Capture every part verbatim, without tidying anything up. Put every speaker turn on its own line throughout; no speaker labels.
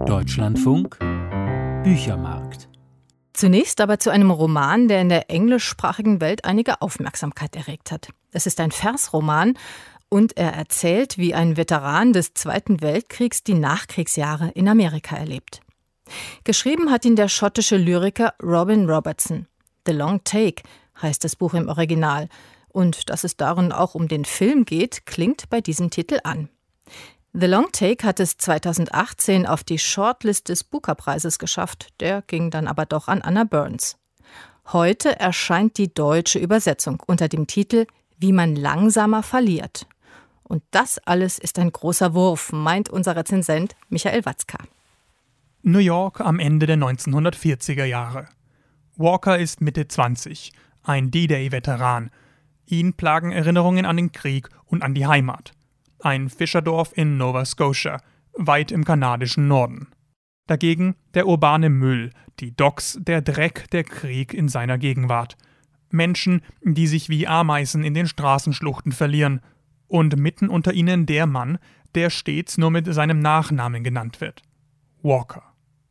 Deutschlandfunk Büchermarkt.
Zunächst aber zu einem Roman, der in der englischsprachigen Welt einige Aufmerksamkeit erregt hat. Es ist ein Versroman und er erzählt, wie ein Veteran des Zweiten Weltkriegs die Nachkriegsjahre in Amerika erlebt. Geschrieben hat ihn der schottische Lyriker Robin Robertson. The Long Take heißt das Buch im Original. Und dass es darin auch um den Film geht, klingt bei diesem Titel an. The Long Take hat es zweitausendachtzehn auf die Shortlist des Booker-Preises geschafft. Der ging dann aber doch an Anna Burns. Heute erscheint die deutsche Übersetzung unter dem Titel »Wie man langsamer verliert«. Und das alles ist ein großer Wurf, meint unser Rezensent Michael Watzka.
New York am Ende der neunzehnhundertvierziger Jahre. Walker ist Mitte zwanzig, ein D-Day-Veteran. Ihn plagen Erinnerungen an den Krieg und an die Heimat. Ein Fischerdorf in Nova Scotia, weit im kanadischen Norden. Dagegen der urbane Müll, die Docks, der Dreck, der Krieg in seiner Gegenwart. Menschen, die sich wie Ameisen in den Straßenschluchten verlieren. Und mitten unter ihnen der Mann, der stets nur mit seinem Nachnamen genannt wird. Walker.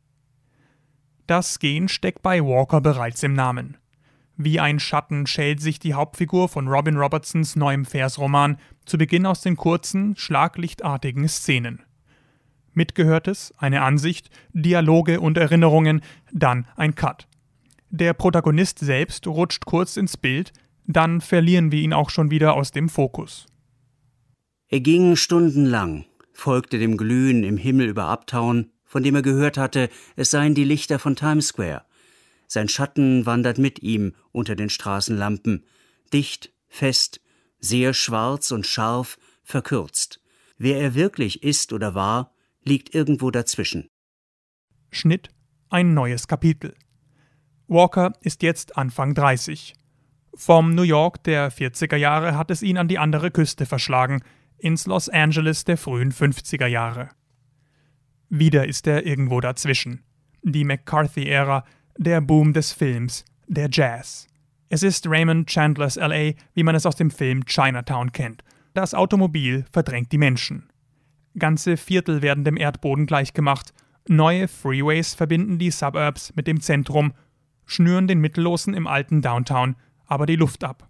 Das Gehen steckt bei Walker bereits im Namen. Wie ein Schatten schält sich die Hauptfigur von Robin Robertsons neuem Versroman zu Beginn aus den kurzen, schlaglichtartigen Szenen. Mitgehörtes, eine Ansicht, Dialoge und Erinnerungen, dann ein Cut. Der Protagonist selbst rutscht kurz ins Bild, dann verlieren wir ihn auch schon wieder aus dem Fokus.
Er ging stundenlang, folgte dem Glühen im Himmel über Uptown, von dem er gehört hatte, es seien die Lichter von Times Square. Sein Schatten wandert mit ihm unter den Straßenlampen, dicht, fest, sehr schwarz und scharf, verkürzt. Wer er wirklich ist oder war, liegt irgendwo dazwischen.
Schnitt, ein neues Kapitel. Walker ist jetzt Anfang dreißig. Vom New York der vierziger Jahre hat es ihn an die andere Küste verschlagen, ins Los Angeles der frühen fünfziger Jahre. Wieder ist er irgendwo dazwischen. Die McCarthy-Ära, der Boom des Films, der Jazz. Es ist Raymond Chandlers L A, wie man es aus dem Film Chinatown kennt. Das Automobil verdrängt die Menschen. Ganze Viertel werden dem Erdboden gleichgemacht. Neue Freeways verbinden die Suburbs mit dem Zentrum, schnüren den Mittellosen im alten Downtown aber die Luft ab.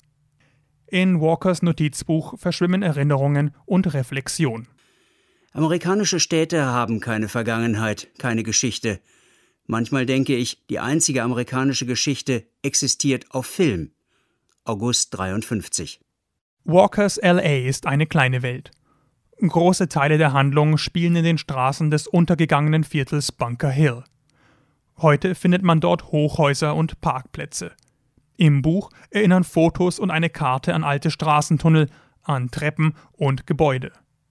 In Walkers Notizbuch verschwimmen Erinnerungen und Reflexion.
Amerikanische Städte haben keine Vergangenheit, keine Geschichte. Manchmal denke ich, die einzige amerikanische Geschichte existiert auf Film. August dreiundfünfzig.
Walkers L A ist eine kleine Welt. Große Teile der Handlung spielen in den Straßen des untergegangenen Viertels Bunker Hill. Heute findet man dort Hochhäuser und Parkplätze. Im Buch erinnern Fotos und eine Karte an alte Straßentunnel, an Treppen und Gebäude.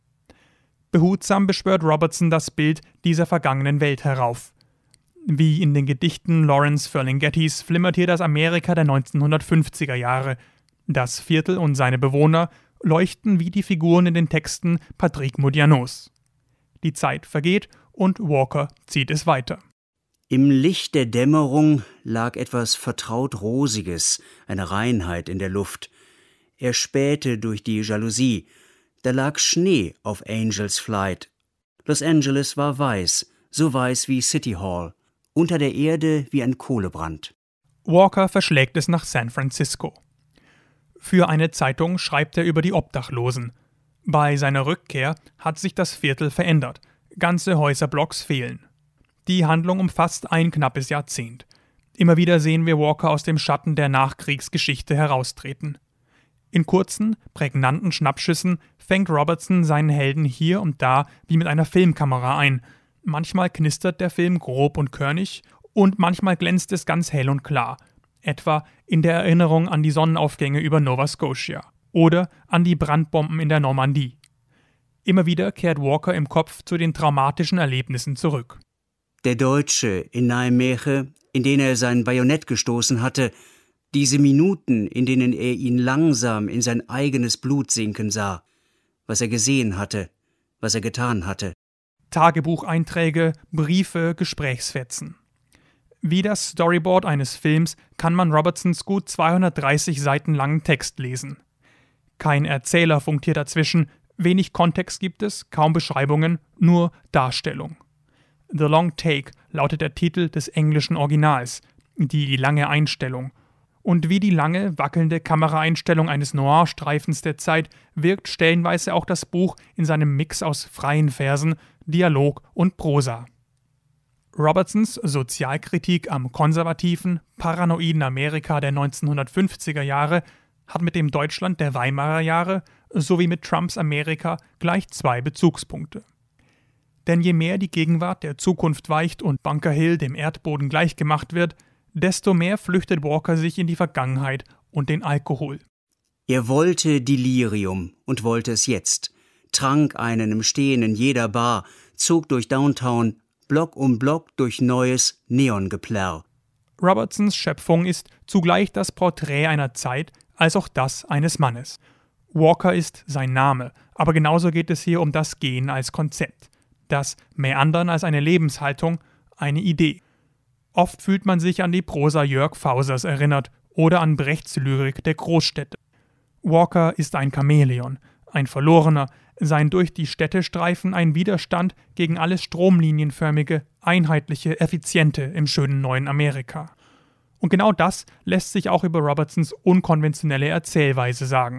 Behutsam beschwört Robertson das Bild dieser vergangenen Welt herauf. Wie in den Gedichten Lawrence Ferlinghettis flimmert hier das Amerika der neunzehnhundertfünfziger Jahre. Das Viertel und seine Bewohner leuchten wie die Figuren in den Texten Patrick Modianos. Die Zeit vergeht und Walker zieht es weiter.
Im Licht der Dämmerung lag etwas vertraut Rosiges, eine Reinheit in der Luft. Er spähte durch die Jalousie. Da lag Schnee auf Angels Flight. Los Angeles war weiß, so weiß wie City Hall. Unter der Erde wie ein Kohlebrand.
Walker verschlägt es nach San Francisco. Für eine Zeitung schreibt er über die Obdachlosen. Bei seiner Rückkehr hat sich das Viertel verändert. Ganze Häuserblocks fehlen. Die Handlung umfasst ein knappes Jahrzehnt. Immer wieder sehen wir Walker aus dem Schatten der Nachkriegsgeschichte heraustreten. In kurzen, prägnanten Schnappschüssen fängt Robertson seinen Helden hier und da wie mit einer Filmkamera ein. Manchmal knistert der Film grob und körnig und manchmal glänzt es ganz hell und klar. Etwa in der Erinnerung an die Sonnenaufgänge über Nova Scotia oder an die Brandbomben in der Normandie. Immer wieder kehrt Walker im Kopf zu den traumatischen Erlebnissen zurück.
Der Deutsche in Nijmegen, in den er sein Bajonett gestoßen hatte, diese Minuten, in denen er ihn langsam in sein eigenes Blut sinken sah, was er gesehen hatte, was er getan hatte.
Tagebucheinträge, Briefe, Gesprächsfetzen. Wie das Storyboard eines Films kann man Robertsons gut zweihundertdreißig Seiten langen Text lesen. Kein Erzähler funkt hier dazwischen, wenig Kontext gibt es, kaum Beschreibungen, nur Darstellung. The Long Take lautet der Titel des englischen Originals, die lange Einstellung. Und wie die lange, wackelnde Kameraeinstellung eines Noir-Streifens der Zeit wirkt stellenweise auch das Buch in seinem Mix aus freien Versen, Dialog und Prosa. Robertsons Sozialkritik am konservativen, paranoiden Amerika der neunzehnhundertfünfziger Jahre hat mit dem Deutschland der Weimarer Jahre sowie mit Trumps Amerika gleich zwei Bezugspunkte. Denn je mehr die Gegenwart der Zukunft weicht und Bunker Hill dem Erdboden gleichgemacht wird, desto mehr flüchtet Walker sich in die Vergangenheit und den Alkohol.
Er wollte Delirium und wollte es jetzt, trank einen im Stehen in jeder Bar, zog durch Downtown, Block um Block durch neues Neongeplärr.
Robertsons Schöpfung ist zugleich das Porträt einer Zeit als auch das eines Mannes. Walker ist sein Name, aber genauso geht es hier um das Gehen als Konzept. Das Meandern als eine Lebenshaltung, eine Idee. Oft fühlt man sich an die Prosa Jörg Fausers erinnert oder an Brechts Lyrik der Großstädte. Walker ist ein Chamäleon, ein Verlorener, sein durch die Städte streifen ein Widerstand gegen alles stromlinienförmige, einheitliche, effiziente im schönen neuen Amerika. Und genau das lässt sich auch über Robertsons unkonventionelle Erzählweise sagen.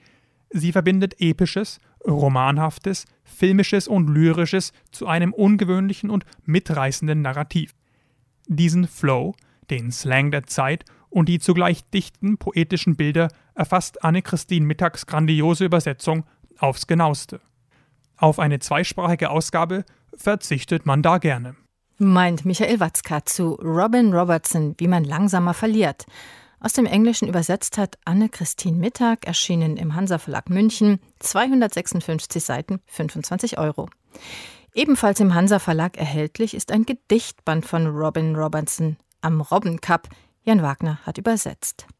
Sie verbindet Episches, Romanhaftes, Filmisches und Lyrisches zu einem ungewöhnlichen und mitreißenden Narrativ. Diesen Flow, den Slang der Zeit und die zugleich dichten, poetischen Bilder erfasst Anne-Christine Mittags grandiose Übersetzung aufs Genaueste. Auf eine zweisprachige Ausgabe verzichtet man da gerne.
Meint Michael Watzka zu Robin Robertson, wie man langsamer verliert. Aus dem Englischen übersetzt hat Anne-Christine Mittag, erschienen im Hansa Verlag München, zweihundertsechsundfünfzig Seiten, fünfundzwanzig Euro. Ebenfalls im Hansa Verlag erhältlich ist ein Gedichtband von Robin Robertson, Am Robbenkapp. Jan Wagner hat übersetzt.